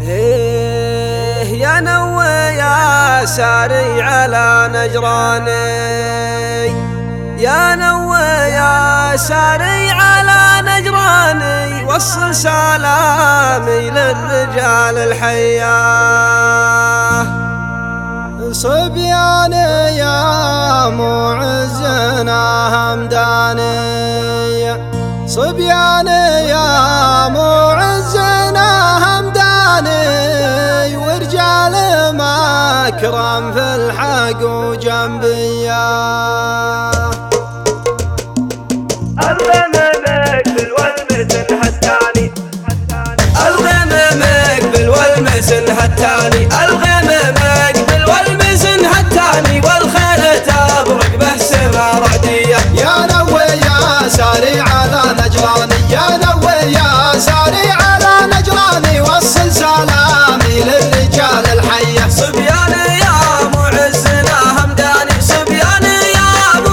إيه يا نوى يا ساري على نجراني، يا نوى يا ساري على نجراني، وصل سلامي للرجال الحياه. صبياني يا معزنا همداني، صبياني يا معزنا همداني، ورجال مكرم في الحق وجنبياه. الغم مقبل والمسن هتاني، الغم مقبل والمسن هتاني، الغم مقبل والمسن هتاني، والخيل تبرق بهسمة رعدية. يا نوى يا ساري على نجراني، يا نوى يا ساري على نجراني، وصل سلامي للرجال الحية. صبياني يا معزنا همداني، صبياني يا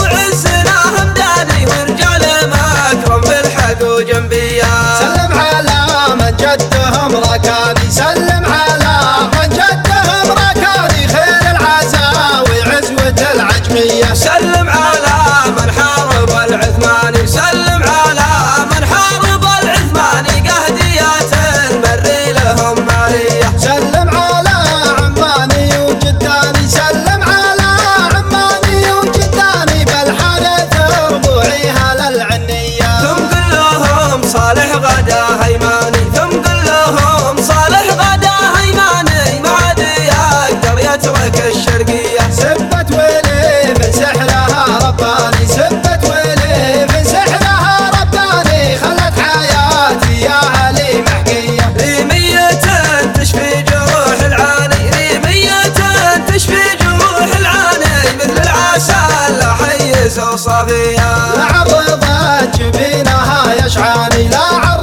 معزنا همداني، ورجال مكرم في الحق وجنبيا. سلم على من جدهم ركاني، سلم على من جدهم ركاني، خير العزاوي عزوة العجمية. سلم على من حارب العثماني، سلم على من حارب العثماني، قهديات المري لهم مالية. سلم على عماني وجداني، سلم على عماني وجداني، بالحدث ربوعيها للعنية. ثم قل لهم صالح غدا هيماني، ثم قل لهم صالح غدا هيماني، ما عاد يقدر يترك الشرقية. سبت ويلي من سحرها رباني، سبت ويلي من سحرها رباني، خلت حياتي يا علي محكية. ريمية تشفي جروح العاني، ريمية تشفي جروح العاني، مثل العسل حيز وصافية. لا عرضت جبينها يشعاني، لا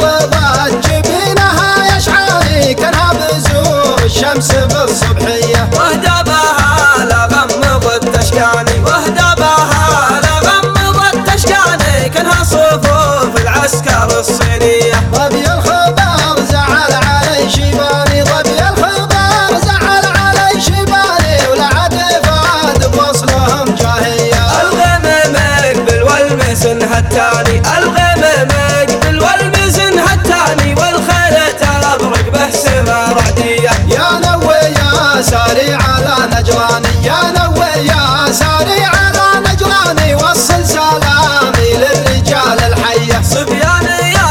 عرضت جبينها يشعاني، كانها بزور الشمس بالصبحية. واهدى بها لغمضت تشكاني، واهدى بها لغمضت تشكاني، كانها صفوف العسكر الصينية. ظبي الخبر زعل علي شيباني، ظبي الخبر زعل علي شيباني، ولا عاد فاد بوصلهم جاهية. الغم مقبل والمسن هتاني، الغم مقبل والمسن هتاني، والخيل تبرق بهسمة رعدية. يا نوى يا ساري على نجراني، يا نوى يا ساري على نجراني، وصل سلامي للرجال الحية. صبياني يا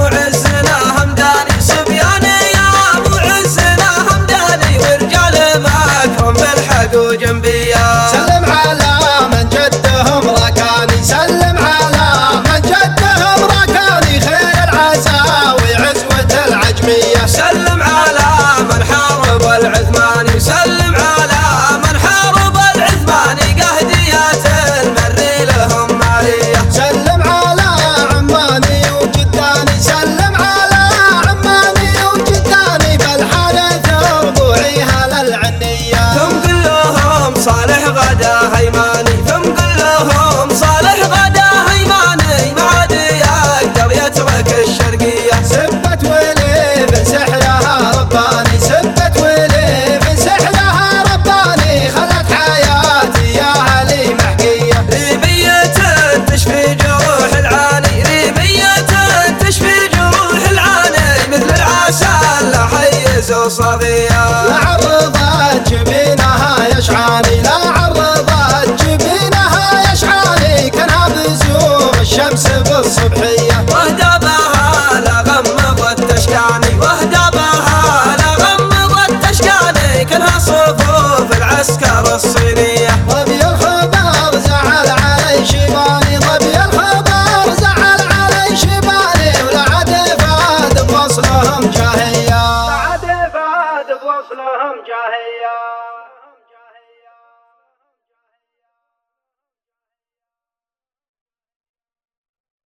معزنا همداني، صبياني يا معزنا همداني، ورجال مكرم في الحق وجنبيا. سلم على من جدهم ركاني، سلم على من جدهم ركاني، خير العزاوي عزوة العجمية. سلم على من حارب العثماني، سلم على من حارب العثماني، قهديات المري لهم مالية. سلم على عماني وجداني، سلم على عماني وجداني، بالحدث ربوعيها للعنية. ثم قل لهم صالح غدا هيماني، ثم قل لهم صالح غدا هيماني، ما عاد يقدر يترك الشرقية. سبت ويلي من سحرها رباني، سبت ويلي من سحرها رباني، خلت حياتي يا علي محكية. ريمية تشفي جروح العاني، ريمية تشفي جروح العاني، مثل العسل حيز وصافية. لا عرضت جبينها يشعاني، لا عرضت جبينها يشعاني، كانها بزور الشمس بالصبحية. واهدى بها لغمضت تشكاني، واهدى بها لغمضت تشكاني، كانها صفوف العسكر الصينية. ظبي الخبر زعل علي شيباني، ظبي الخبر زعل علي شيباني، ولا عاد فاد بوصلهم جاهية، لا عاد فاد بوصلهم جاهية.